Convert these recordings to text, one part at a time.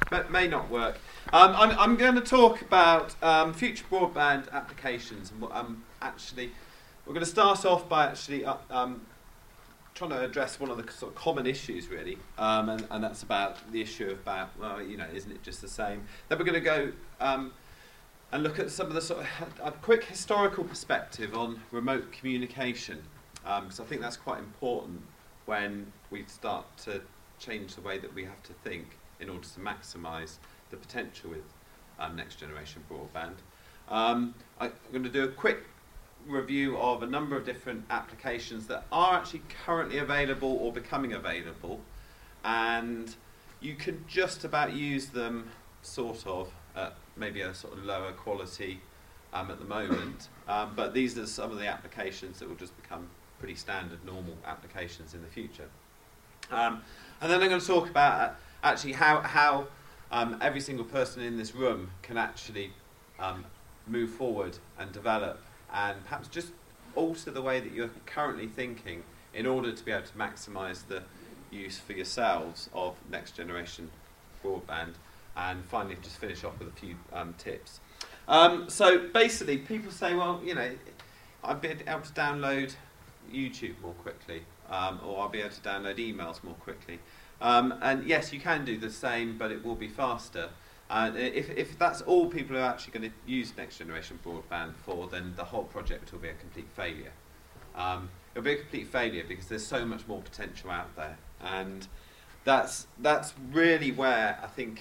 may not work. I'm going to talk about future broadband applications. And actually, we're going to start off by actually trying to address one of the sort of common issues, really, and that's about the issue about, well, you know, isn't it just the same? Then we're going to go and look at some of the sort of a quick historical perspective on remote communication, because I think that's quite important when we start to change the way that we have to think in order to maximise the potential with next generation broadband. I'm going to do a quick review of a number of different applications that are actually currently available or becoming available, and you can just about use them sort of at maybe a sort of lower quality at the moment, but these are some of the applications that will just become pretty standard normal applications in the future. And then I'm going to talk about actually how every single person in this room can actually move forward and develop and perhaps just alter the way that you're currently thinking in order to be able to maximise the use for yourselves of next generation broadband, and finally just finish off with a few tips. So basically people say, well, you know, I'll be able to download YouTube more quickly, or I'll be able to download emails more quickly. And yes, you can do the same, but it will be faster. If that's all people are actually going to use next generation broadband for, then the whole project will be a complete failure. It'll be a complete failure because there's so much more potential out there, and that's really where I think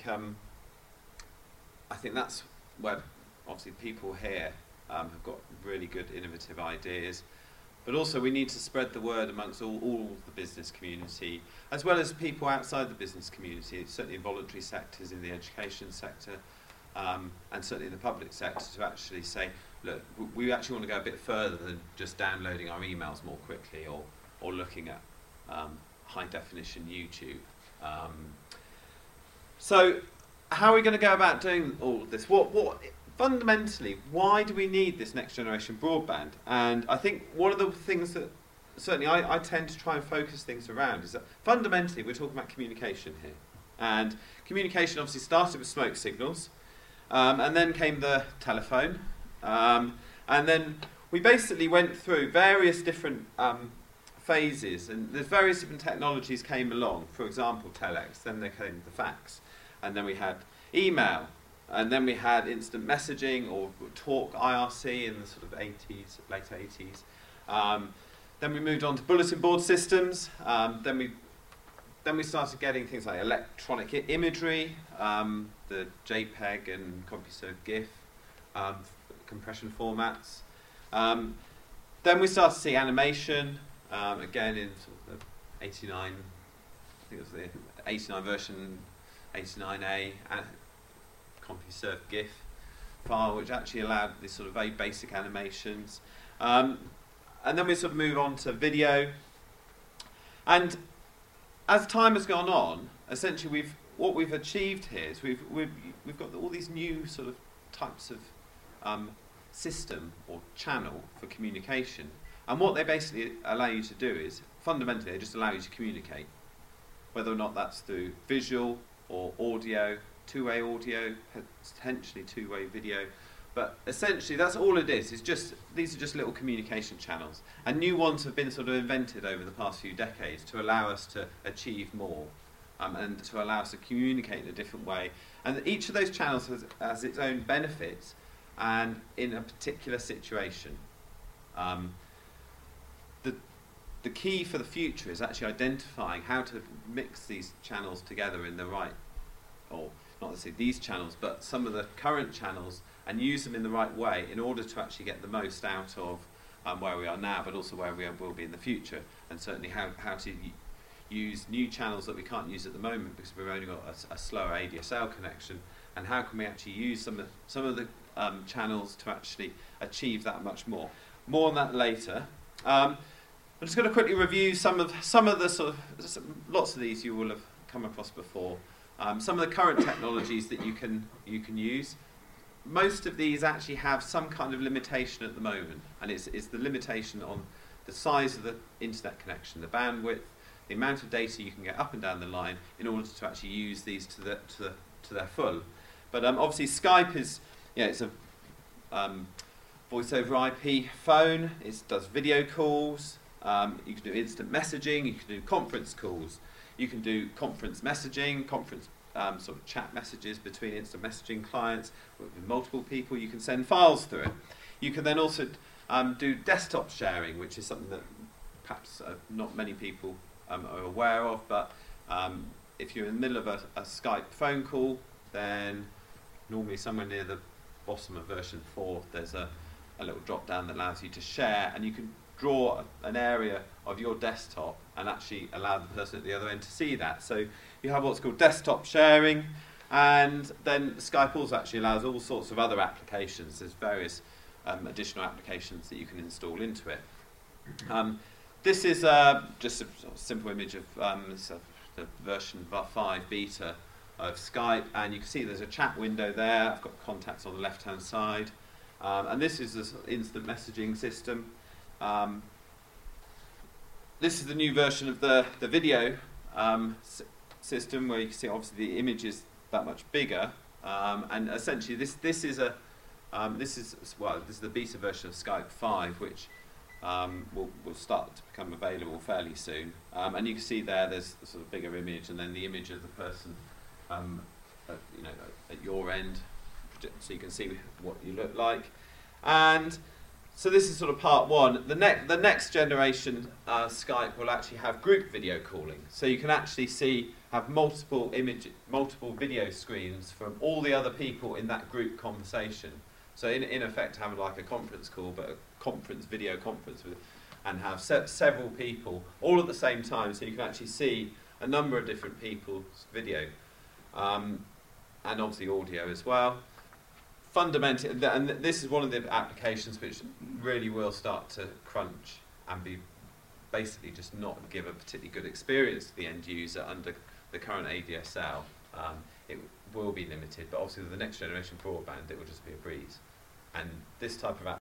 that's where obviously people here have got really good innovative ideas. But also we need to spread the word amongst all the business community, as well as people outside the business community, certainly in voluntary sectors, in the education sector, and certainly in the public sector, to actually say, look, we actually want to go a bit further than just downloading our emails more quickly or looking at high definition YouTube. So how are we going to go about doing all of this? Fundamentally, why do we need this next generation broadband? And I think one of the things that certainly I tend to try and focus things around is that fundamentally we're talking about communication here. And communication obviously started with smoke signals, and then came the telephone, and then we basically went through various different phases, and there's various different technologies came along. For example, telex, then there came the fax, and then we had email, and then we had instant messaging or talk IRC in the sort of 80s, late 80s. Then we moved on to bulletin board systems. Then we started getting things like electronic imagery, the JPEG and CompuServe GIF compression formats. Then we started to see animation, again in sort of the 89, I think it was the 89 version, 89A. CompuServe GIF file, which actually allowed these sort of very basic animations. And then we sort of move on to video. And as time has gone on, essentially what we've achieved here is we've got all these new sort of types of system or channel for communication. And what they basically allow you to do is, fundamentally, they just allow you to communicate, whether or not that's through visual or audio, two-way audio, potentially two-way video, but essentially that's all it is. It's just, these are just little communication channels, and new ones have been sort of invented over the past few decades to allow us to achieve more, and to allow us to communicate in a different way. And each of those channels has its own benefits, and in a particular situation. The key for the future is actually identifying how to mix these channels together in the right, or not to say these channels, but some of the current channels, and use them in the right way in order to actually get the most out of where we are now, but also where we will be in the future, and certainly how to use new channels that we can't use at the moment because we've only got a slower ADSL connection, and how can we actually use some of the channels to actually achieve that much more. More on that later. I'm just going to quickly review some of the sort of, lots of these you will have come across before. Some of the current technologies that you can use. Most of these actually have some kind of limitation at the moment, and it's the limitation on the size of the internet connection, the bandwidth, the amount of data you can get up and down the line in order to actually use these to to their full. But obviously Skype is, it's a voice over IP phone. It does video calls. You can do instant messaging. You can do conference calls. You can do conference messaging, conference sort of chat messages between instant messaging clients with multiple people. You can send files through it. You can then also do desktop sharing, which is something that perhaps not many people are aware of, but if you're in the middle of a Skype phone call, then normally somewhere near the bottom of version 4 there's a little drop down that allows you to share, and you can draw an area of your desktop and actually allow the person at the other end to see that. So you have what's called desktop sharing, and then Skype also actually allows all sorts of other applications. There's various additional applications that you can install into it. This is just a simple image of the version 5 beta of Skype, and you can see there's a chat window there. I've got contacts on the left hand side, and this is the instant messaging system. This is the new version of the video system, where you can see obviously the image is that much bigger, and essentially this is the beta version of Skype 5, which will start to become available fairly soon. And you can see there's a sort of bigger image, and then the image of the person at your end, so you can see what you look like. And so this is sort of part one. The next generation Skype will actually have group video calling, so you can actually have multiple video screens from all the other people in that group conversation. So in effect, having like a conference call, but a video conference, and have several people all at the same time, so you can actually see a number of different people's video, and obviously audio as well. Fundamentally, and this is one of the applications which really will start to crunch and be basically just not give a particularly good experience to the end user under the current ADSL. It will be limited, but obviously with the next generation broadband, it will just be a breeze. And this type of